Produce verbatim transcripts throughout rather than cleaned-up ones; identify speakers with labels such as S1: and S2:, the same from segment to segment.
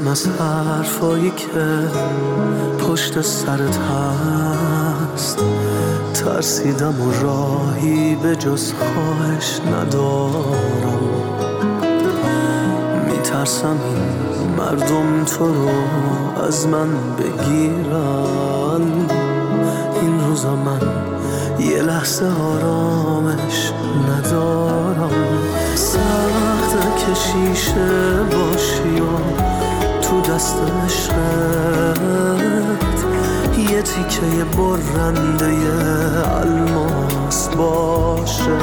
S1: از حرفایی که پشت سرت هست، ترسیدم و راهی به جز خواهش ندارم. میترسم این مردم تو رو از من بگیرن. این روزا من یه لحظه آرامش ندارم. سخته که شیشه باشی و تو دست عشقت یه تیکه برنده الماس باشه.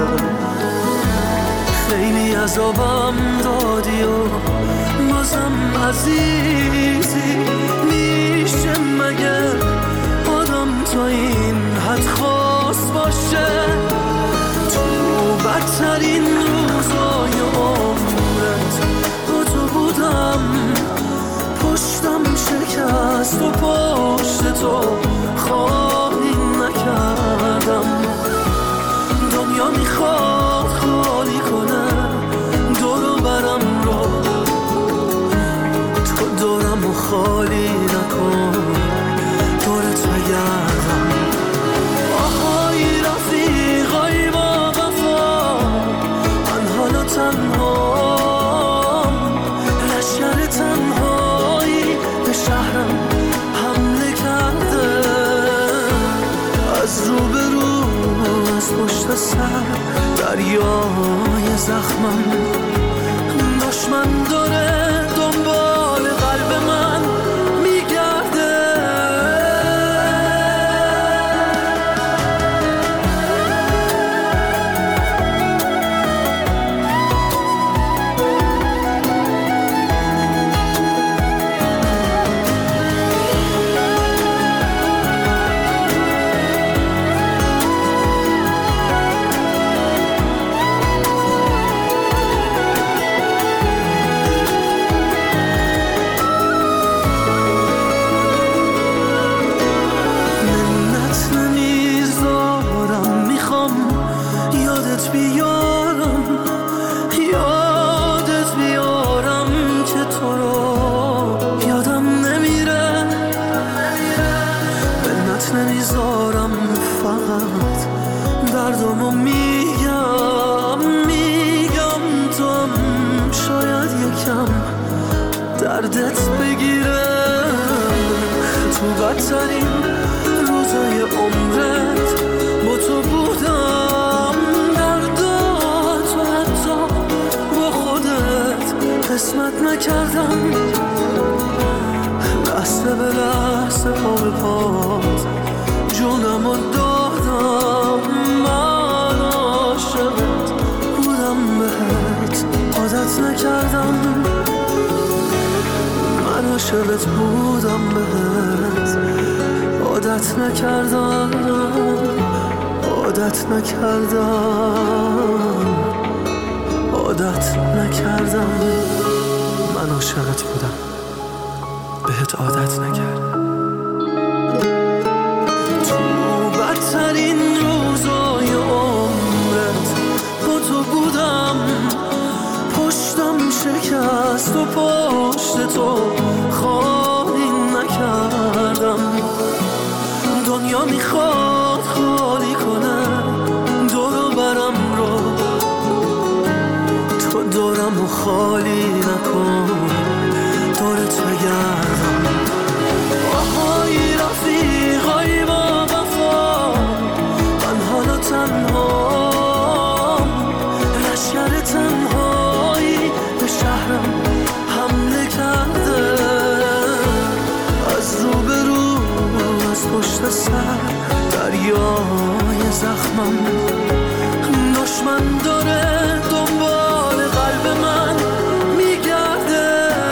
S1: خیلی عذابم دادی و بازم عزیزی. میشه مگه آدم تا این حد خواست باشه؟ تو بدترین روزای عمرت با تو بودم، پشتم شکست و پشت تو خواهی نکردم. دنیا میخواد خالی کنه دورو برم رو، تو دورم و خالی نکن، دورت بگردم. آهای رفیقای با وفا، من حالا تنهام، لشکر تنهایی به شهرم حمله کرده. از رو به رو، از پشت سر دریای زخمم، دشمن داره دنبال قلب من میگرده. دردمو میگم میگم توم شاید یکم دردت بگیره. تو بدترین روزای عمرت با تو بودم، درداتو حتی با خودت قسمت نکردم. لحظه به لحظه پا به پات جونمو دادم. من عاشقت بودم بهت عادت نکردم. من عاشقت بودم بهت عادت نکردم. عادت نکردم عادت نکردم. من عاشقت بودم بهت عادت نکردم. بدترین روزای عمرت با تو بودم، پشتم شکست و پشت تو خالی نکردم. دنیا میخواد خالی کنه دورو برم رو، تو دورم و خالی نکن، دورت بگردم. آهای رفیقای با تنهام، لشکر تنهایی به شهرم حمله کرده. از رو به رو، از پشت سر دریای زخمم، دشمن داره دنبال قلب من میگرده.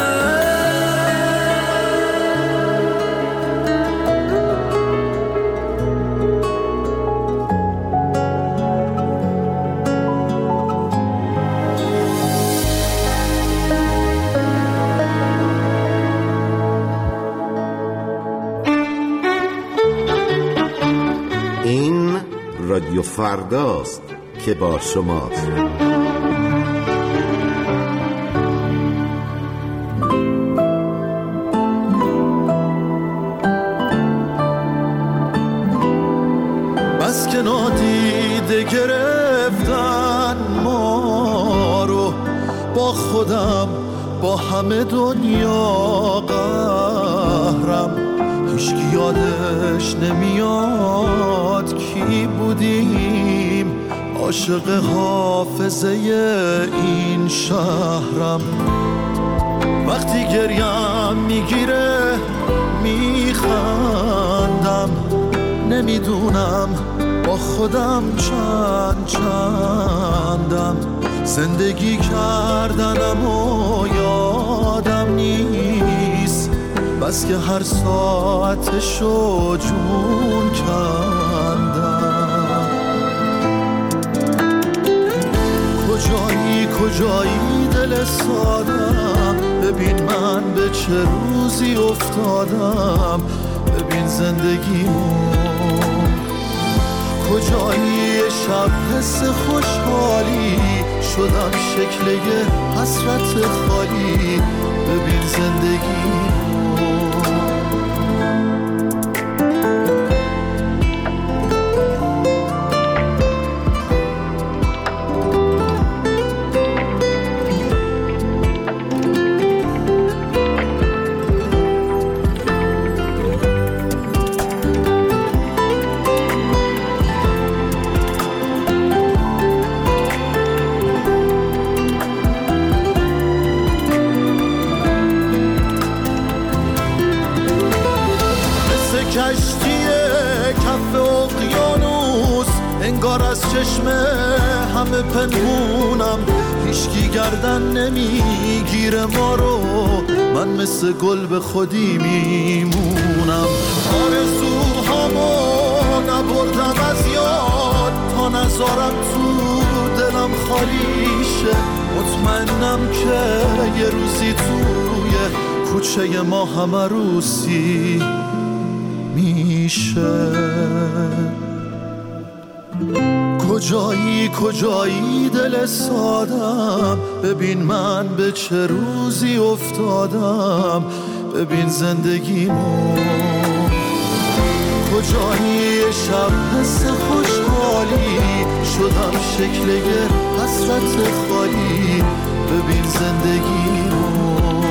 S2: رادیو فرداست که با شماست.
S3: بس که نادیده گرفتن ما رو، با خودم با همه دنیا قهرم. هیچکی یادش نمیاد کی بودیم، عاشق حافظه این شهرم. وقتی گریم میگیره میخندم، نمیدونم با خودم چند چندم. زندگی کردنم و یادم نیست، بس که هر ساعتشو جون کندم. کجایی کجایی دل سادم، ببین من به چه روزی افتادم، ببین زندگیمو. کجایی شب حس خوشحالی، شدم شکل یه حسرت خالی، ببین زندگیمو. انگار از چشم همه پنهونم، هیچکی گردن نمیگیره ما رو، من مثل گل به خودی میمونم. آرزوهامو نبردم از یاد، تا نذارم تو دلم خالی شه. مطمئنم که یه روزی توی کوچه ما همه روسی میشه. کجایی کجایی دل سادم، ببین من به چه روزی افتادم، ببین زندگیمو. کجایی شب حس خوشحالی، شدم شکل یه حسرت خالی، ببین زندگیمو.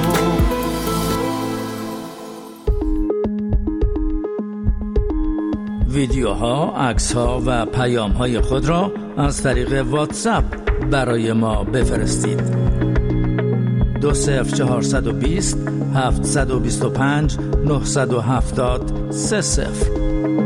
S4: ویدیوها، عکس‌ها و پیام‌های خود را از طریق واتساپ برای ما بفرستید. دو صفر چهارصد و بیست هفتصد و بیست و پنج نهصد و هفتاد سه صفر.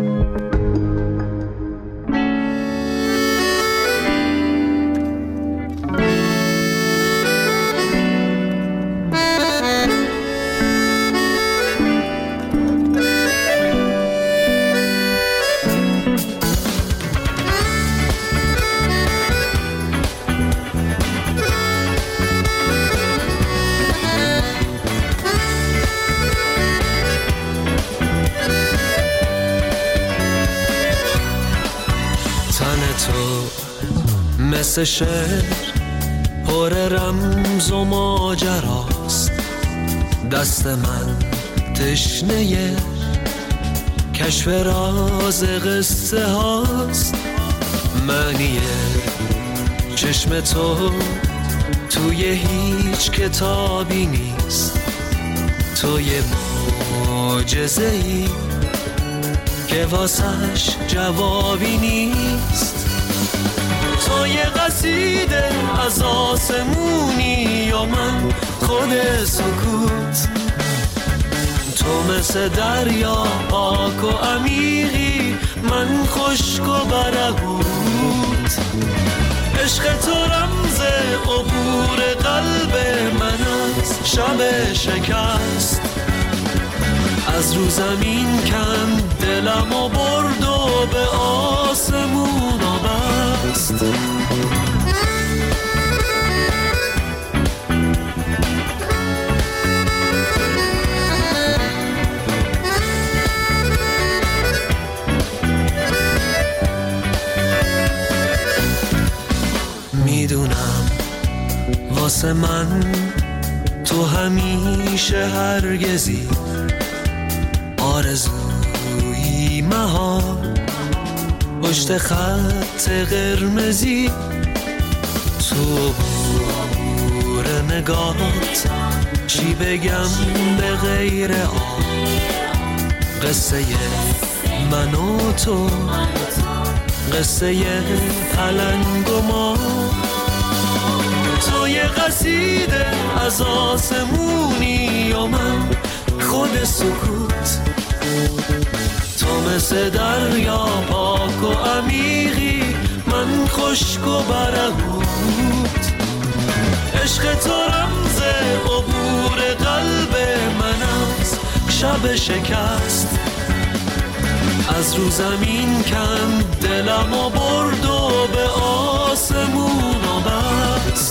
S1: مثل شعر پر رمز و ماجراست، دست من تشنه کشف راز قصه هاست. معنی چشم تو توی هیچ کتابی نیست، تو یه معجزه‌ای که واسش جوابی نیست. تو یه قصیده از آسمونی یا من خود سکوت، تو مثل دریا پاک و عمیقی، من خشک و برهوت. عشق تو رمز عبور قلب من از شب شکست، از رو زمین کند دلم و برد و به آسمون آبست. میدونم واسه من تو همیشه هرگزی آرزویی مهار، پشت خط قرمزی تو عبور نگات چی بگم به غیر آن قصه من و تو، قصه پلنگ و ما. تو یه قصیده از آسمونی و من خود سکوت، تو مثل دریا پاک و عمیقی، من خشک و برهوت. عشق تو رمز عبور قلب من از شب شکست، از رو زمین کند دلم و برد و به آسمون و بست.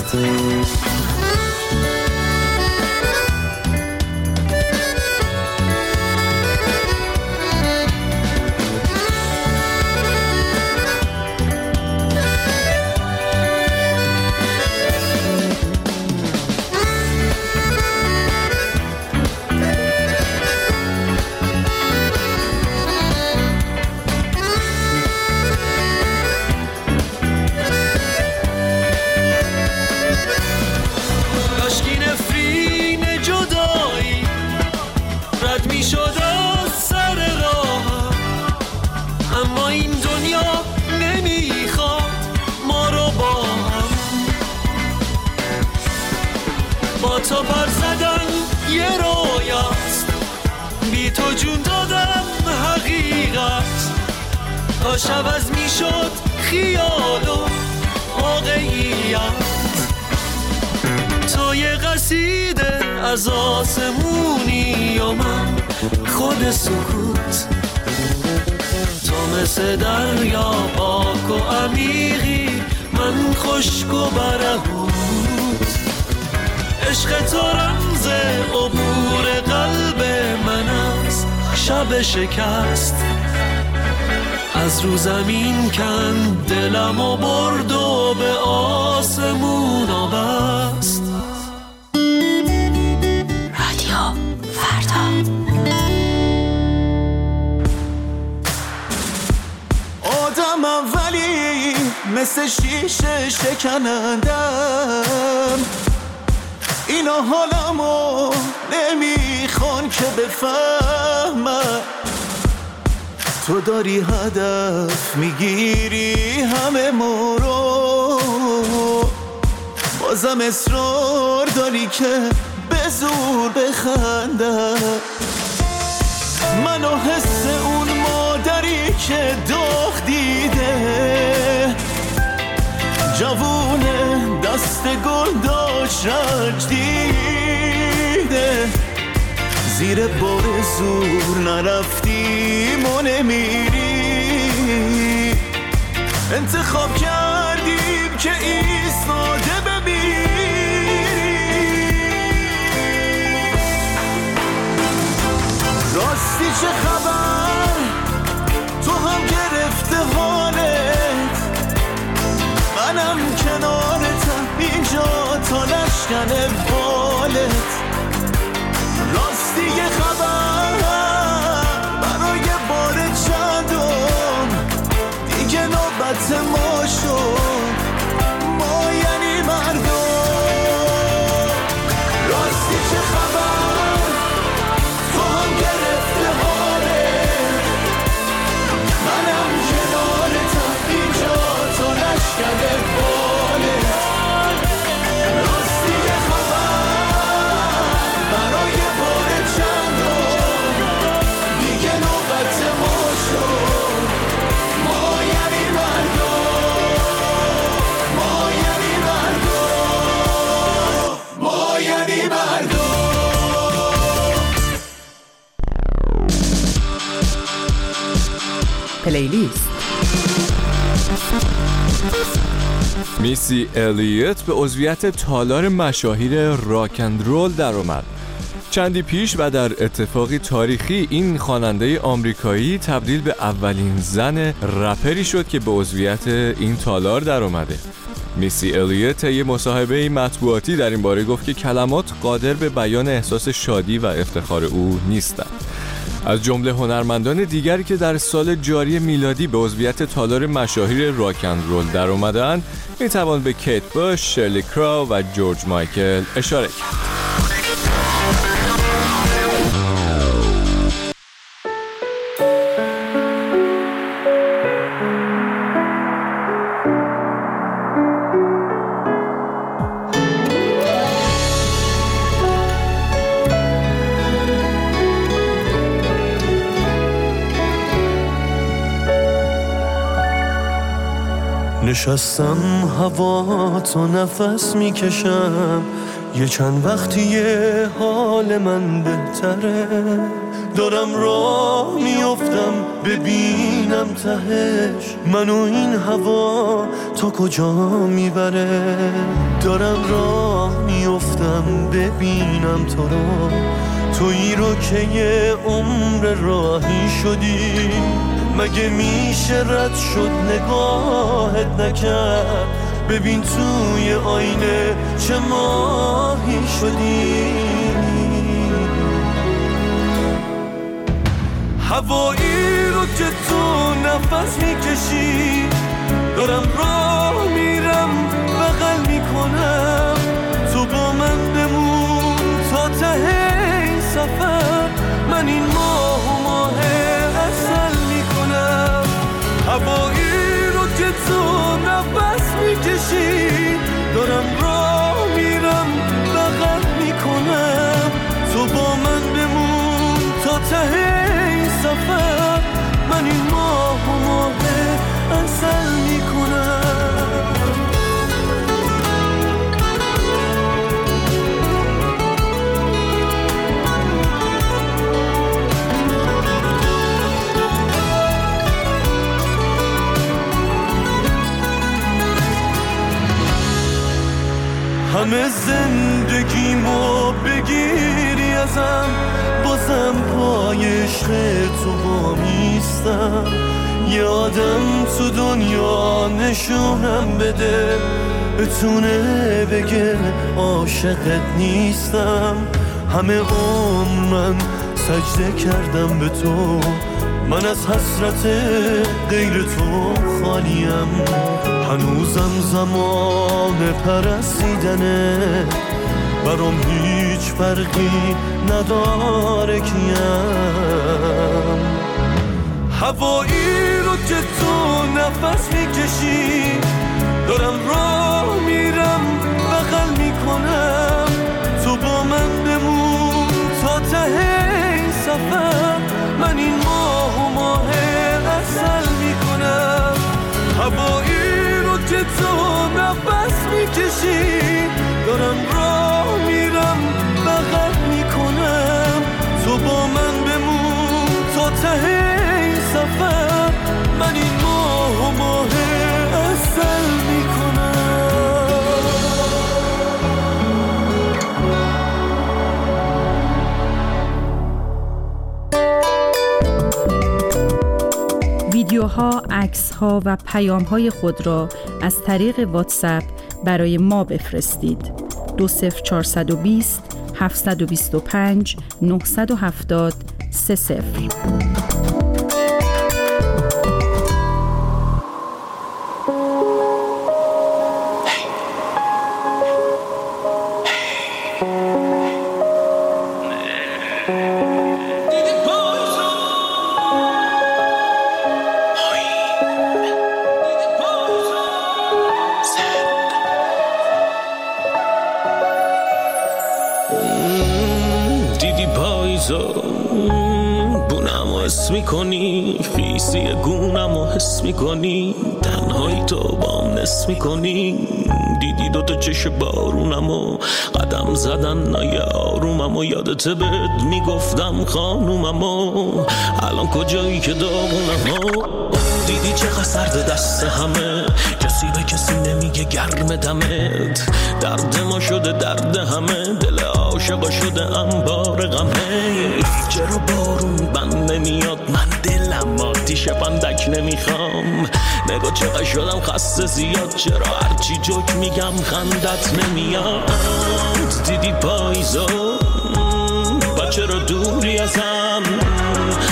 S1: تو پر زدن یه رویاست، بی تو جون دادم حقیقت. تا شب از می شد خیال و واقعیت. تو یه قصیده از آسمونی و من خود سکوت، تو مثل دریا پاک و عمیقی، من خشک و برهوت. عشق تو رمز عبور قلب من از شب شکست، از رو زمین کند دلم و برد و به آسمون و بست.
S5: رادیو فردا.
S3: آدمم ولی مثل شیشه شکنندم، اینا حالمو نمیخوان که بفهمم. تو داری هدف میگیری همه ما رو، بازم اصرار داری که به زور بخندم. منو حس اون مادری که داغ دیده، جوونه دست گل داشت رنج دیده، زیر بار زور نرفتیم و نمیری. انتخاب کردیم که ایستاده بمیری. راستی چه خبر؟ تو هم گرفته حالت، منم کنارتم اینجا تا نشکن بالت. راستی یه خبر برای بار چندم، دیگه نوبت ما شد، ما یعنی مردم. راستی چه خبر؟ تو هم گرفته حالت، منم کنارتم اینجا تا نشکن بالت. راستی یه خبر برای بار چندم، دیگه نوبت ما شد، ما یعنی مردم، ما یعنی مردم، ما یعنی مردم.
S6: پلیلیست.
S7: میسی الیوت به عضویت تالار مشاهیر راک اند رول در اومد. چندی پیش و در اتفاقی تاریخی این خواننده آمریکایی تبدیل به اولین زن رپری شد که به عضویت این تالار در اومده. میسی الیوت یه مصاحبه مطبوعاتی در این باره گفت که کلمات قادر به بیان احساس شادی و افتخار او نیستند. از جمله هنرمندان دیگری که در سال جاری میلادی به عضویت تالار مشاهیر راک اند رول در اومدن میتوان به کیت باش، شرلی کراو و جورج مایکل اشاره کرد.
S3: نشستم هوا تو نفس میکشم، یه چند وقتیه حال من بهتره، دارم راه میافتم ببینم تهش منو این هوا تا کجا میبره، دارم راه میافتم ببینم تو رو، تویی رو که یه عمر راهی شدی، مگه میشه رد شد نگاهت نکرد، ببین توی آینه چه ماهی شدی، هوایی رو که تو نفس میکشی، دارم راه میرم بغل میکنم، تو با من بمون تا ته این سفر، من این ماه و ماه اصل میکنم، هوایی رو که تو نفس میکشی، دارم راه میرم بغل میکنم، تو با من بمون تا ته این سفر، من این ماه و ماه اصل میکنم. همه زندگیمو بگیری ازم، بازم پای عشق تو وامیستم، یه آدم تو دنیا نشونم بده، بتونه بگه عاشقت نیستم، همه عمر من سجده کردم به تو، من از حسرت غیر تو خالیم، هنوزم زمان پرستیدنه، برام هیچ فرقی نداره کیم، هوایی رو که تو نفس میکشی، دارم راه میرم بغل میکنم، تو با من بمون تا ته این سفر، من این ماه و ماه اصل میکنم، هوایی رو که تو نفس میکشی، دارم راه میرم بغل میکنم، تو با من بمون تا ته این سفر، من این ماه و ماه اصل میکنم.
S6: ویدیوها، عکس‌ها و پیام‌های خود را از طریق واتساپ برای ما بفرستید. دو صفر چهارصد و بیست هفتصد و بیست و پنج نهصد و هفتاد سه صفر.
S1: بونم حس میکنی، خیسی گونم و حس میکنی، تنهایی تو بام نس میکنی، دیدی دوتا چش بارونم و قدم زدن نای آرومم و یادت بهت میگفتم خانومم و الان کجایی که داغونم و دیدی چقدر سرد دست همه، کسی به کسی نمیگه گرم دمت، درد ما شده درد همه، دل عاشقا شده انبار غمه، چرا بارون بند نمیاد، من دلم آتیش پندک نمیخوام، نگاه چقدر شدم خسته زیاد، چرا هرچی جوک میگم خندت نمیاد، دیدی پاییزو با چرا دوری ازم،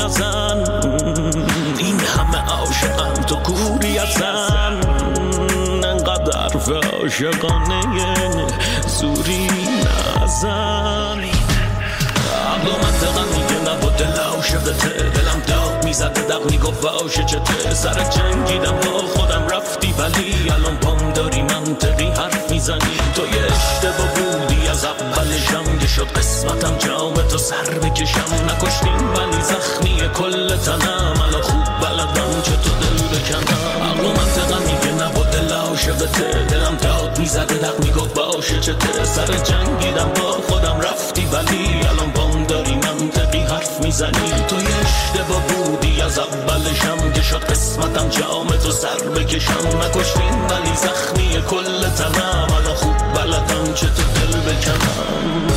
S1: نزن، این همه عاشقم تو کوری ازن، انقدر حرف عاشقانه زوری نزن. عقل و منطقم میگه نبا دل عاشقته، دلم داغ میزده دق میگفت عاشق چته، سر جنگیدم با خودم رفتی ولی الان پام داری منطقی حرف میزنی. تو یه اشتباه بودی از اولشم که شد قسمتم جام تو سر بکشم، نکشتیم ولی زخمی کل تنم، الان خوب بلدم چه تو دل بکنم. عقل و منطقم میگه نبا دل عاشقته، دلم داغ میزده دق میگفت عاشق چته، سر جنگیدم با خودم رفتی ولی الان پام داری منطقی حرف میزنی. تو یه اشتباه بودی از اولشم که شد قسمتم جام تو سر بکشم، نکشتین ولی زخمی کل تنم، الان خوب بلدم چه تو دل بکنم.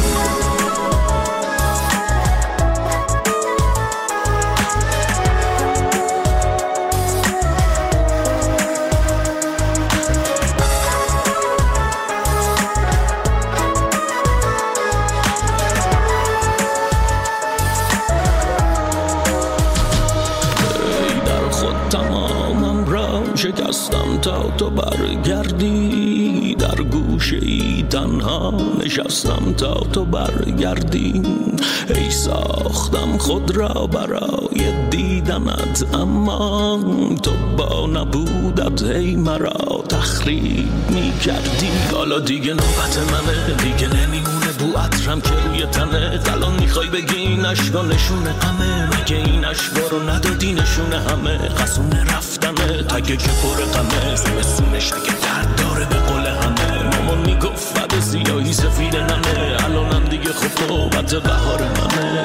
S1: شکستم تا تو برگردی، در گوشه ای تنها نشستم تا تو برگردی. ای ساختم خود را برای دیدنت، اما تو با نبودت هی مرا تخریب می کردی. حالا دیگه نوبت منه، دیگه نمیمونه بو عطرم که روی تنه. الان میخوای بگی این عشقا نشونه غمه، مگه این عشقا رو ندادی نشونه همه. قصونه رفتنه تگه که پر غمه، زمستونش اگه درد داره به قول همه. مامان میگفت بعد سیاهی سفید نمه، الانم دیگه خب نوبت بهار منه.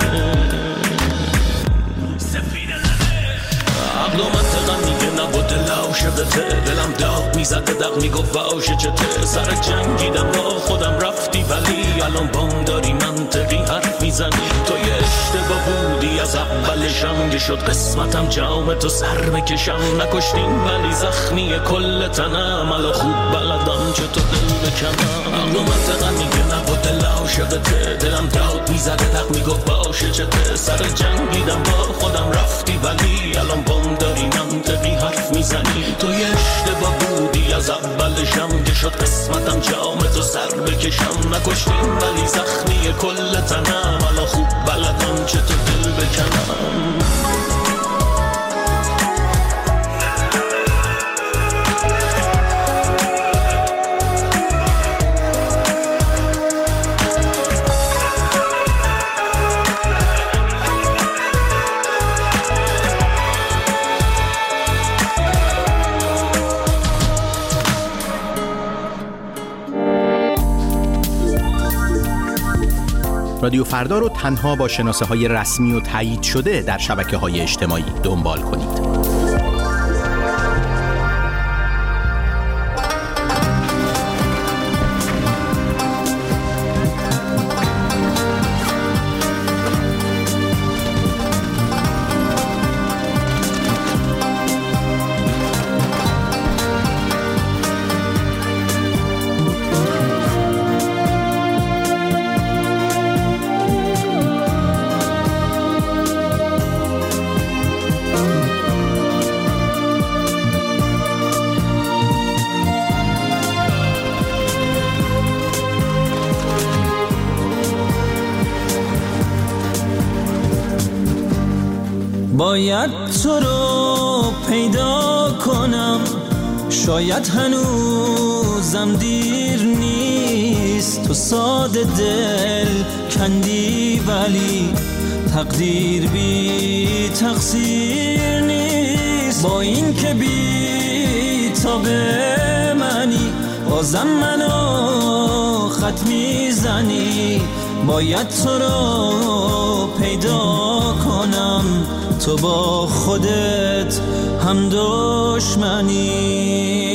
S1: سفید نمه عقل و منطقم میگه نبا دل عاشقته، دلم داغ میزده دق میگفت عاشق چته، سر جنگیدم با خودم رفتی ولی الان بام داری منطقی حرف میزنی. تو یه اشتباه بودی از اولشم که شد قسمتم جام تو سر بکشم، نکشتین ولی زخمی کل تنم، الان خوب بلدم چه تو دل بکنم. عقل و منطقم میگه نبا دل عاشقته، دلم داغ میزده دق میگفت عاشق چته، سر جنگیدم با خودم رفتی ولی الان بام داری منطقی حرف میزنی. تو یه اشتباه بودی از اولشم که شد قسمتم جام تو سر بکشم، نکشتین ولی زخمی کل تنم، الان خوب بلدم چه تو دل بکنم.
S8: رادیو فردا رو تنها با شناسه های رسمی و تایید شده در شبکه های اجتماعی دنبال کنید.
S3: باید تو رو پیدا کنم، شاید هنوزم دیر نیست. تو ساده دل کندی ولی تقدیر بی تقصیر نیست. با این که بی تا به منی بازم منو خط میزنی. باید تو رو پیدا کنم، تو با خودت هم دشمنی.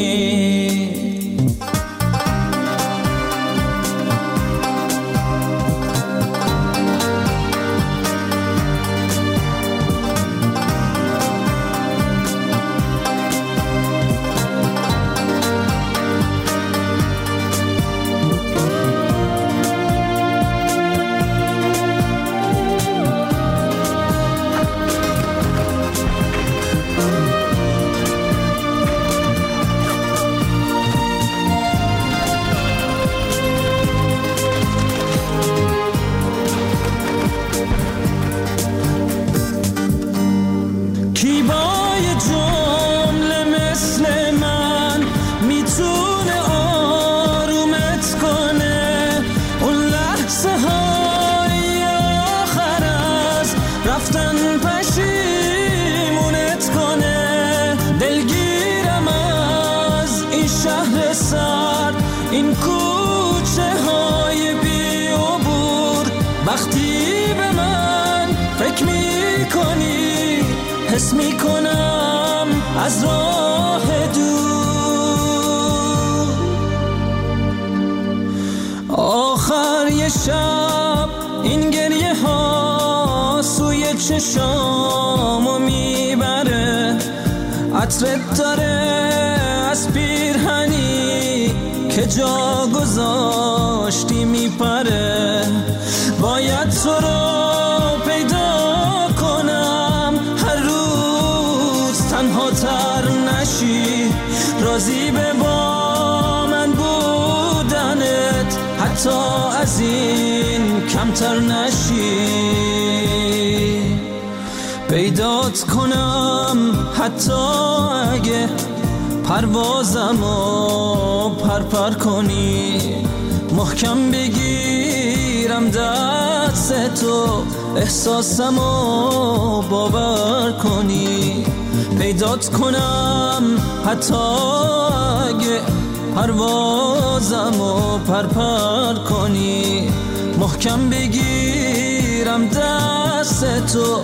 S3: از راه دور. آخر یه شب این گریه ها سوی چشامو میبره، عطرت داره از پیرهنی که جا گذاشتی میپره. باید تو رو پیدا کنم هر روز تنها تر نشی، راضی به با من بودنت حتی از این کمتر نشی. پیدات کنم حتی اگه پروازمو پرپر کنی، محکم بگیرم دست تو احساسمو باور کنی. پیدات کنم حتی اگه پروازمو پرپر کنی، محکم بگیرم دست تو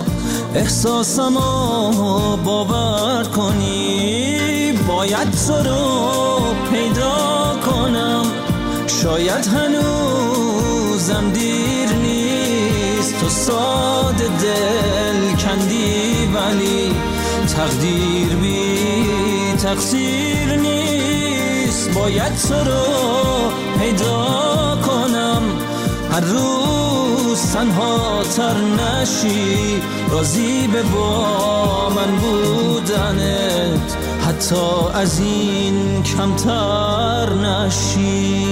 S3: احساسمو باور کنی. باید تو رو پیدا کنم، شاید هنوزم دیر نیست. تو ساده دل کندی ولی تقدیر بی تقصیر نیست. باید تو رو پیدا کنم هر روز تنها تر نشی، راضی به با من بودنت حتی از این کمتر نشی.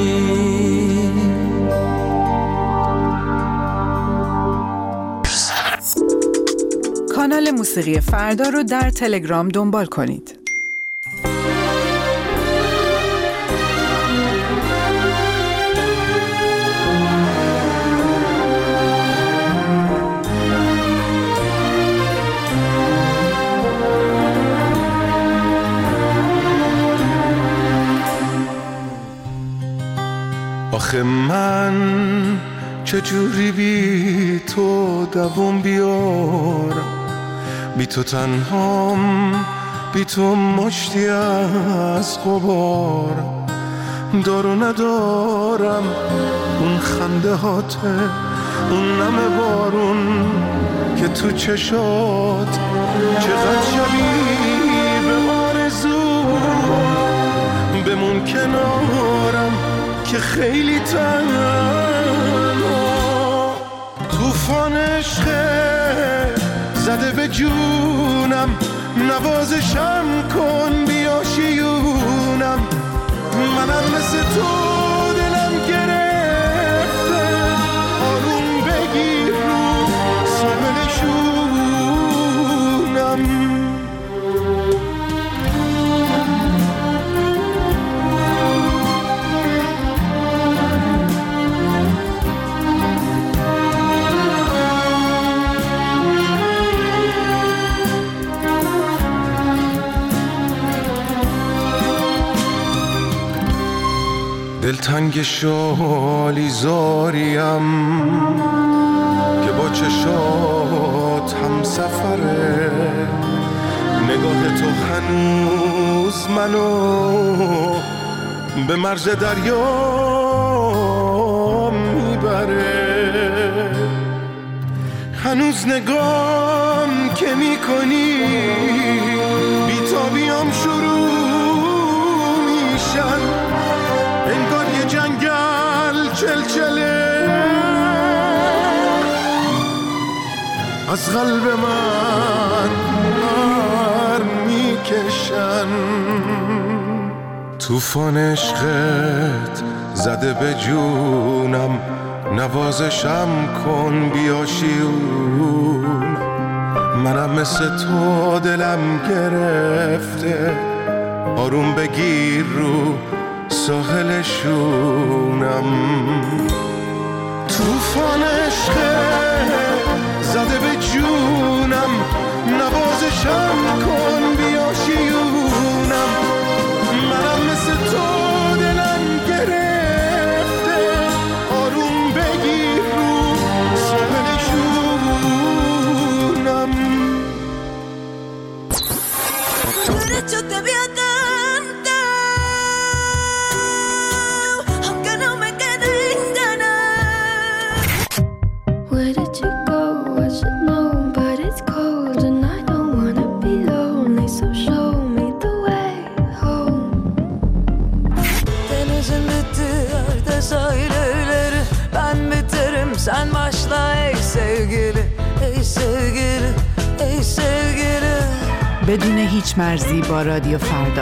S6: کانال موسیقی فردا رو در تلگرام دنبال کنید.
S3: آخه من چجوری بی تو دووم بیارم، بی تو تنهام، بی تو مشتی از غبارم. دارو ندارم اون خنده هاته، اون نم بارون که تو چشات، چقدر شبیه به آرزو. بمون کنارم که خیلی تنها، طوفان عشقه زده به جونم، نوازشم کن بیا شیونم. منم مثل تو دلم گرفته، آروم بگیر رو ساحل شونم. دلتنگ شالی زاریم که با چشات هم سفره، نگاه تو هنوز منو به مرز دریا میبره. هنوز نگام که میکنی بیتابیام شروع میشن، انگار یه جنگل چلچله از قلب من نار میکشن. طوفان عشقت زده به جونم، نوازشم کن بیا شیون. منم مثل تو دلم گرفته، آروم بگیر رو ساحل شونم. طوفان عشقت زده به جونم، نوازشم کن بیا شیونم. منم مثل تو دلم گرفته، آروم بگیر رو ساحل شونم.
S9: yo te había cantado, aunque no me quede en ganas. Where did you go? I should know, but it's cold and I don't wanna be lonely, so show me the way home. Denizin bitti yerde sahilleri, ben biterim sen başla ey sevgili, ey sevgili, ey sevgili.
S10: بدون هیچ مرزی با رادیو فردا.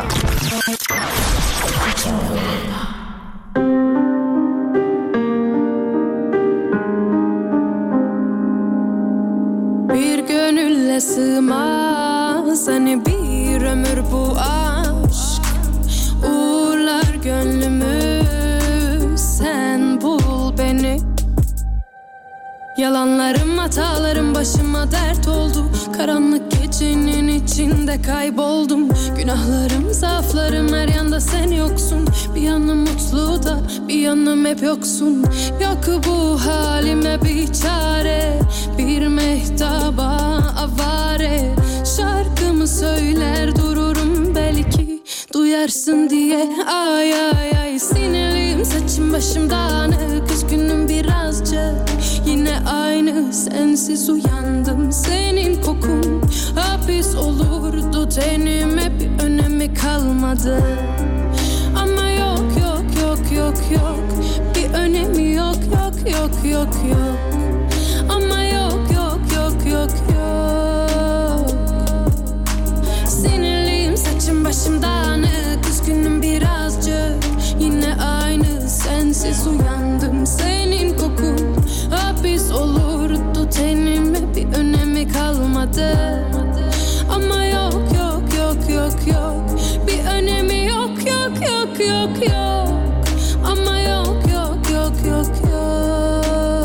S9: Bir gönülle sığmaz hani bir ömür bu aşk. Uğurlar gönlümü, sen bul beni. Yalanlarım, hatalarım başıma dert oldu. Karanlık gecenin içinde kayboldum. Günahlarım, zaaflarım, her yanda sen yoksun. Bir yanım mutlu da bir yanım hep yoksun. Yok bu halime bir çare, bir mehtaba avare. Şarkımı söyler dururum belki duyarsın diye. Ay ay ay sinirliyim, saçım başım dağınık, üzgünüm birazcık. Yine aynı sensiz uyandım, senin kokun hapis olurdu tenime, bir önemi kalmadı. Ama yok yok yok yok yok, bir önemi yok yok yok yok yok. Ama yok yok yok yok yok. Sinirliyim, saçım başım dağınık, üzgünüm birazcık. Yine aynı sensiz uyandım, senin kokun hapis olurdu tenime, bir önemi kalmadı. Ama yok yok yok yok yok, bir önemi yok yok yok yok yok. Ama yok yok yok yok yok.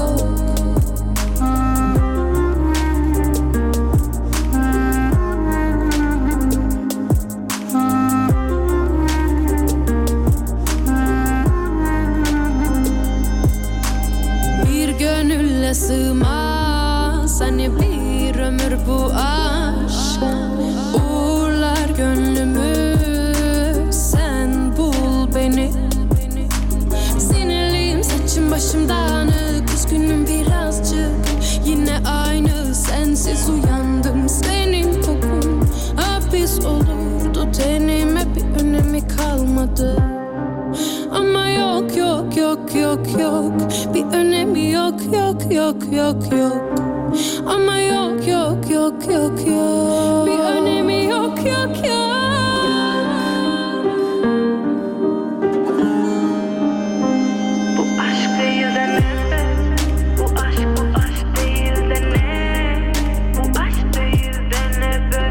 S9: Gönülle sığmaz hani bir ömür bu aşk. Uğurlar gönlümü, sen bul beni. Sinirliyim, saçım başım dağınık, üzgünüm birazcık. Yine aynı sensiz uyandım, senin kokun hapis olurdu tenime, bir önemi kalmadı. Ama yok yok yok yok yok, bir önemi yok yok yok yok yok. Ama yok yok yok yok yok, bir önemi yok yok yok. Bu aşk değil de ne? Bu aşk bu aşk değil de ne? Bu aşk değil de ne be?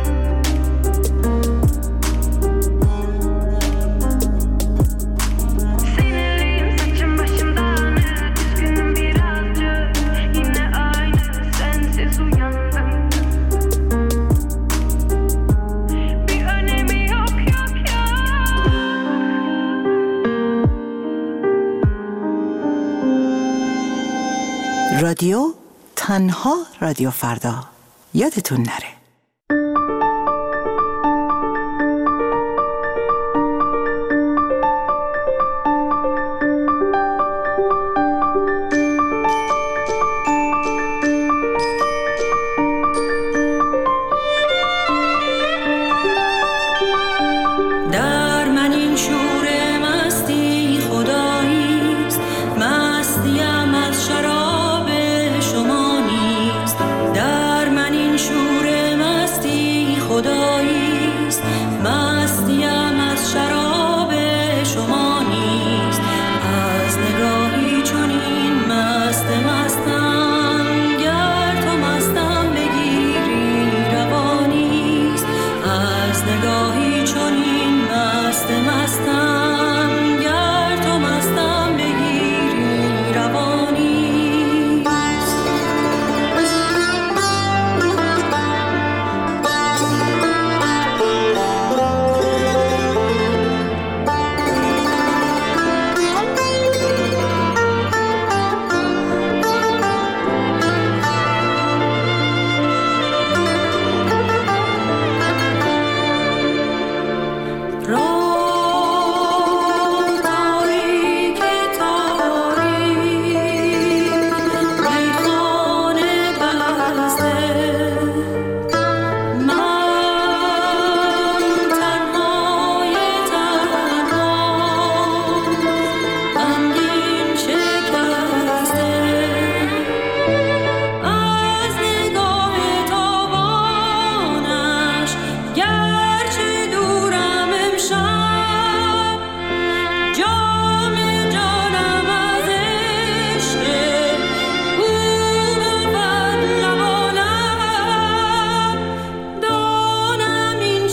S10: رادیو تنها رادیو فردا، یادتون نره.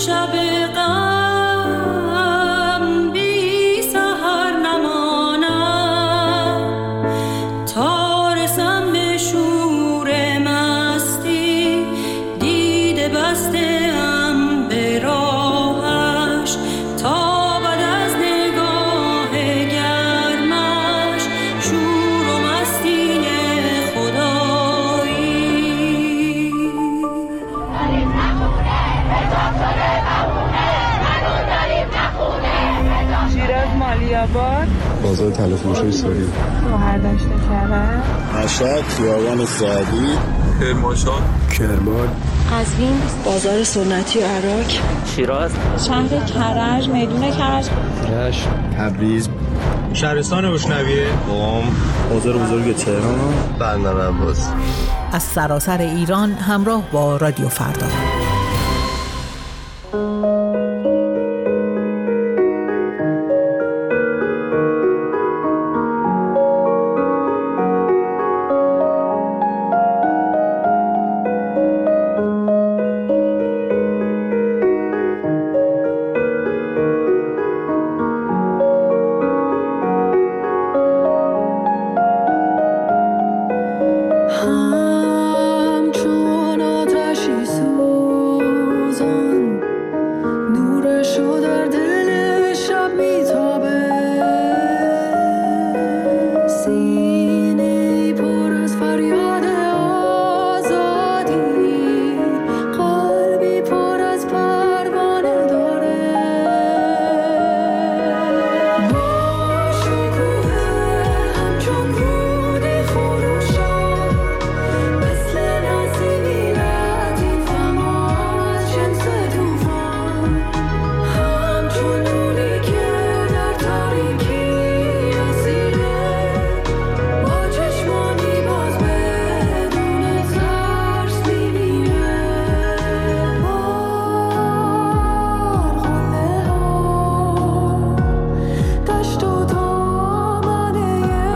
S9: شب غم بی سحر نمانم تا رسم به شور مستی دیده بسته ام به راهش تا بعد از نگاه گرمش شور و مستی خدایی
S11: شیراز مالیاباد
S12: بازار تلفروشی ساری
S11: شوهر داشته کرد
S12: مشهد خیابان سعدی
S7: کرمانشاه
S12: کرمان
S11: قزوین بازار سنتی عراق
S13: شیراز
S11: شهر کرج میدون کرج
S12: رشت تبریز
S14: شهرستان اشنویه
S12: قم بازار بزرگ تهران بندر عباس
S10: از سراسر ایران همراه با رادیو فردا.
S9: همچون آتشی سوزان نورشو در دل شب میتابه سینه‌ای پر از فریاد آزادی قلبی پر از پروانه داره با شکوه همچون رودی خروشان مثل نسیمی لطیفم از جنس توفان همچون نوری که در تاریکی اسیره با چشمانی باز بدون ترس میمیره بارخونه ها دشت و دامنه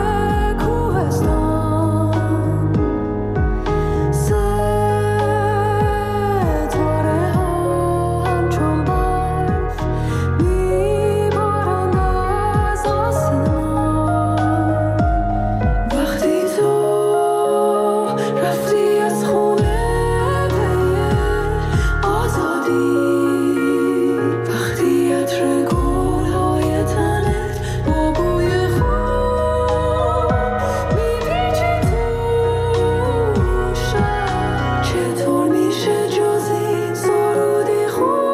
S9: کوهستان ستاره ها همچون برف میبارند از آسمان وقتی تو رفتی از خونه پی آزادی وقتی عطر گل‌های تنت با بوی خون میپیچی تو شب چطور میشه جز این سرودی خون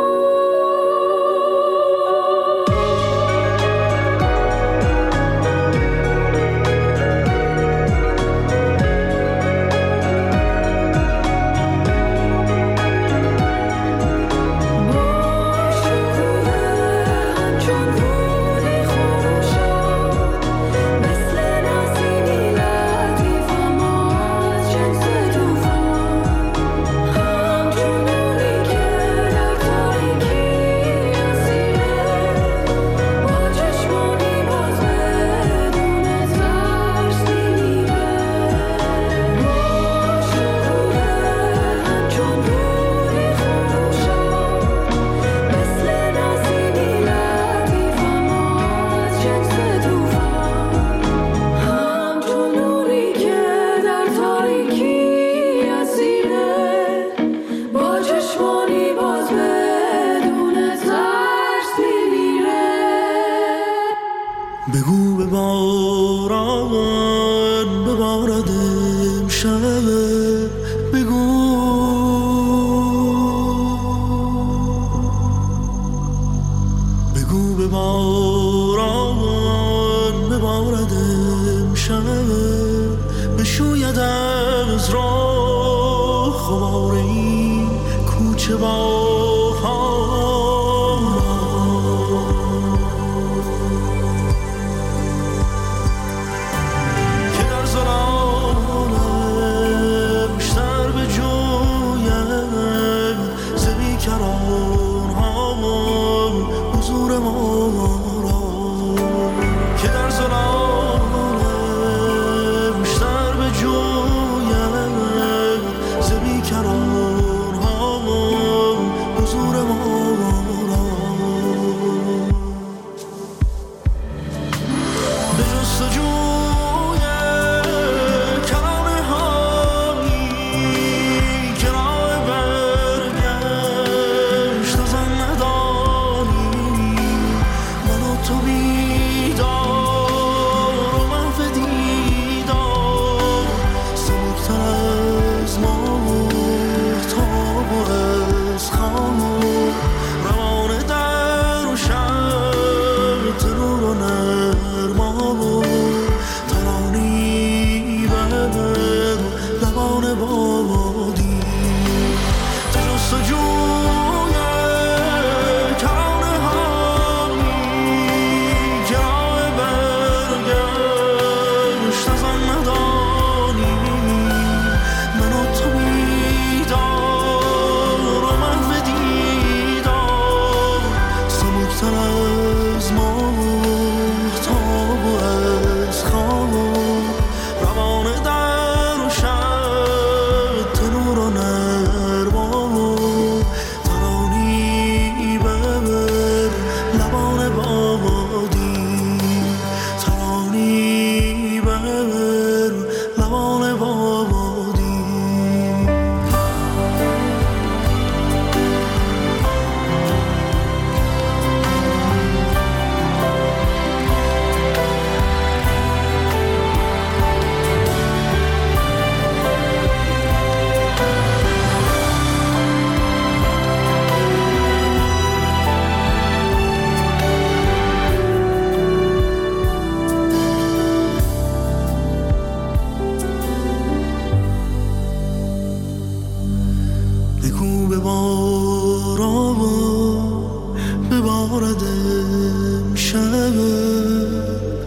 S9: با شکوه همچون رودی خروشان مثل نسیمی لطیفم از جنس توفان همچون نوری که در تاریکی اسیره با چشمانی باز بدون ترس میمیره با شکوه همچون رودی خروشان مثل نسیمی لطیفم از جنس توفان همچون نوری که در تاریکی اسیره با چشمانی باز بدون ترس میمیره
S3: بگو به باران ببارد امشب بگو بگو به باران ببارد امشب بشوید از راه خمار این کوچه با که در ظلامش سر به جویم ز بیکران ها حضور ما را که در ظلامش سر به جویم ز بیکران ها از ماهتاب و از خواب روانه در شد تنور و نرما ترانی ببر لبان بادی ترانی ببر لبان بادی بگو ببارا ببارد امشب